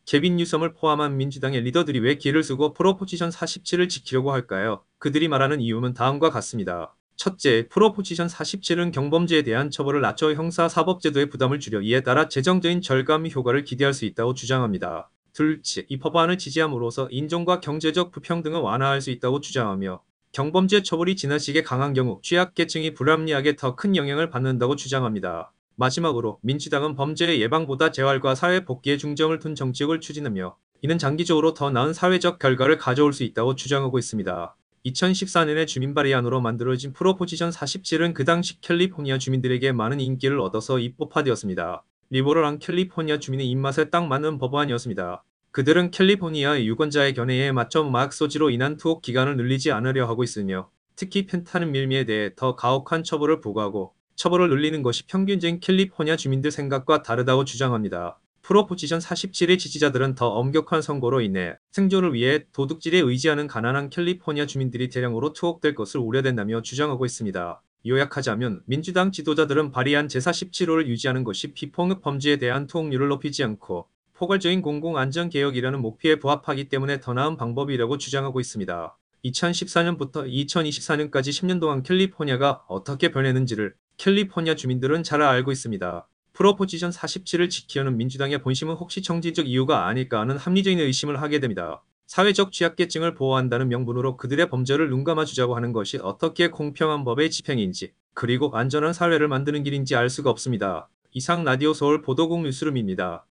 케빈 뉴섬을 포함한 민주당의 리더들이 왜 기를 쓰고 프로포지션 47을 지키려고 할까요? 그들이 말하는 이유는 다음과 같습니다. 첫째, 프로포지션 47은 경범죄에 대한 처벌을 낮춰 형사사법제도의 부담을 줄여 이에 따라 재정적인 절감 효과를 기대할 수 있다고 주장합니다. 둘째, 이 법안을 지지함으로써 인종과 경제적 불평등을 완화할 수 있다고 주장하며 경범죄 처벌이 지나치게 강한 경우 취약계층이 불합리하게 더 큰 영향을 받는다고 주장합니다. 마지막으로 민주당은 범죄의 예방보다 재활과 사회 복귀에 중점을 둔 정책을 추진하며 이는 장기적으로 더 나은 사회적 결과를 가져올 수 있다고 주장하고 있습니다. 2014년에 주민 발의안으로 만들어진 프로포지션 47은 그 당시 캘리포니아 주민들에게 많은 인기를 얻어서 입법화되었습니다. 리버럴한 캘리포니아 주민의 입맛에 딱 맞는 법안이었습니다. 그들은 캘리포니아의 유권자의 견해에 맞춰 마약 소지로 인한 투옥 기간을 늘리지 않으려 하고 있으며 특히 펜타닌 밀미에 대해 더 가혹한 처벌을 부과하고 처벌을 늘리는 것이 평균적인 캘리포니아 주민들 생각과 다르다고 주장합니다. 프로포지션 47의 지지자들은 더 엄격한 선고로 인해 생존을 위해 도둑질에 의지하는 가난한 캘리포니아 주민들이 대량으로 투옥될 것을 우려된다며 주장하고 있습니다. 요약하자면 민주당 지도자들은 발의한 제47호를 유지하는 것이 비폭력 범죄에 대한 투옥률을 높이지 않고 포괄적인 공공안전개혁이라는 목표에 부합하기 때문에 더 나은 방법이라고 주장하고 있습니다. 2014년부터 2024년까지 10년 동안 캘리포니아가 어떻게 변했는지를 캘리포니아 주민들은 잘 알고 있습니다. 프로포지션 47을 지키려는 민주당의 본심은 혹시 정치적 이유가 아닐까 하는 합리적인 의심을 하게 됩니다. 사회적 취약계층을 보호한다는 명분으로 그들의 범죄를 눈감아주자고 하는 것이 어떻게 공평한 법의 집행인지 그리고 안전한 사회를 만드는 길인지 알 수가 없습니다. 이상 라디오 서울 보도국 뉴스룸입니다.